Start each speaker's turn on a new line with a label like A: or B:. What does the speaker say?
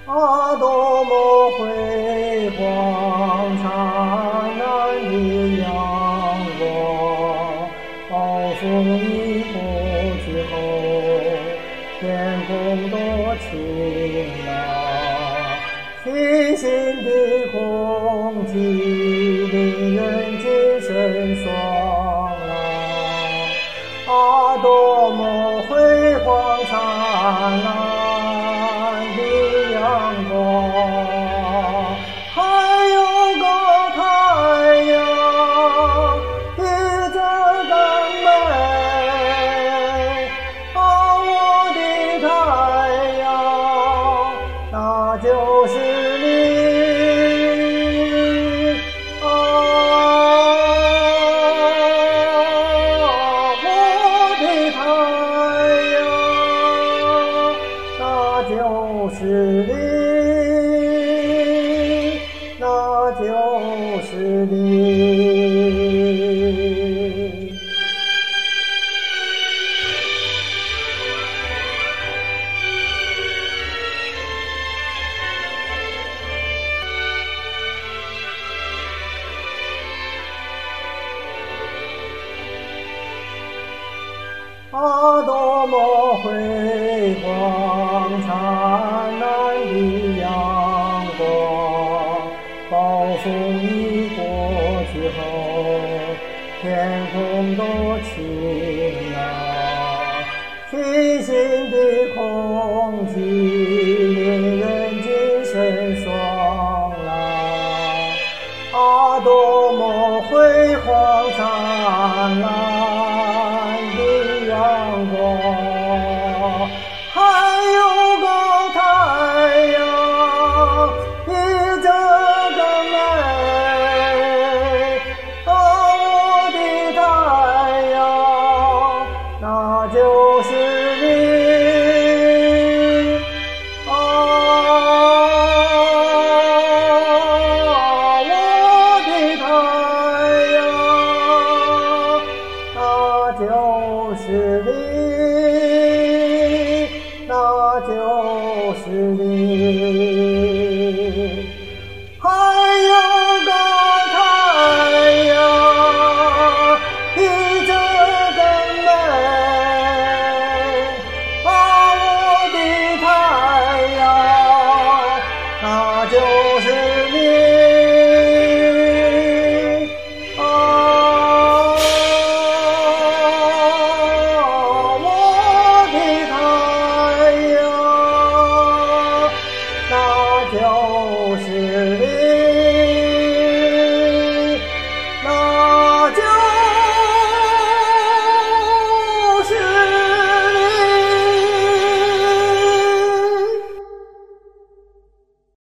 A: 多么辉煌灿烂的阳光，暴风雨过去后，天空多晴朗，清新的空气令人精神爽朗。多么辉煌灿烂的阳光，还有个太阳的这更美，我的太阳，那就是你。就是你，那就是你。多么辉煌灿烂的阳光，暴风雨过去后，天空多晴朗，清新的空气令人精神爽朗。多么辉煌灿烂的阳光，还有个太阳比这更美，我的太阳，那就是你。就是你，那就是你。